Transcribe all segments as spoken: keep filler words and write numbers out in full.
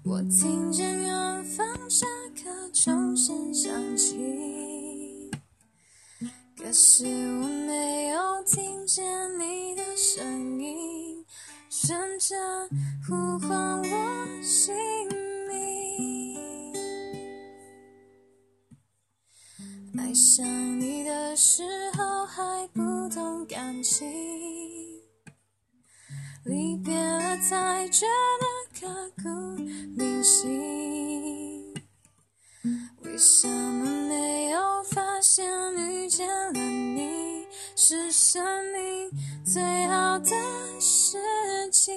我听见远方下课钟声响起，可是我没有听见你的声音，顺着呼唤我姓名。爱上你的时候还不懂感情，离别了才觉得刻骨铭心。为什么没有发现遇见了你是生命最好的事情？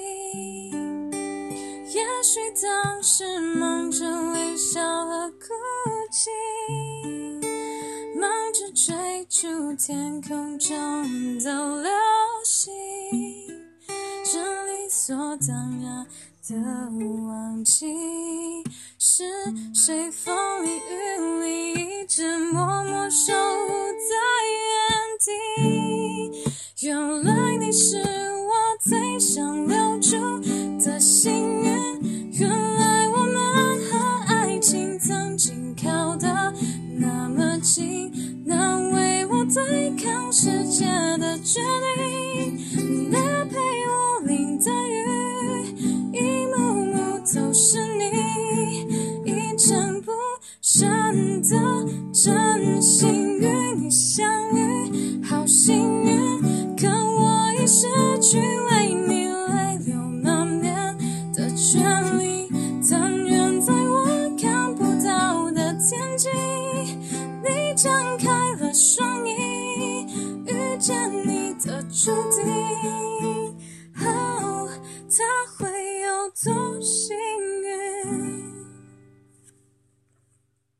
也许当时忙着微笑和哭泣，忙着追逐天空中的流星，这理所当然的忘记，是谁风里雨里一直默默守护在原地。原来你是我最想留住的幸运，原来我们和爱情曾经靠得那么近，难为我对抗世界的决定。你的陪我淋的雨，一幕幕都是你，一尘不染的真心与你相遇，好幸运，可我已失去为你泪流满面的权利。但愿在我看不到的天际，你张开了双翼，遇见你的注定。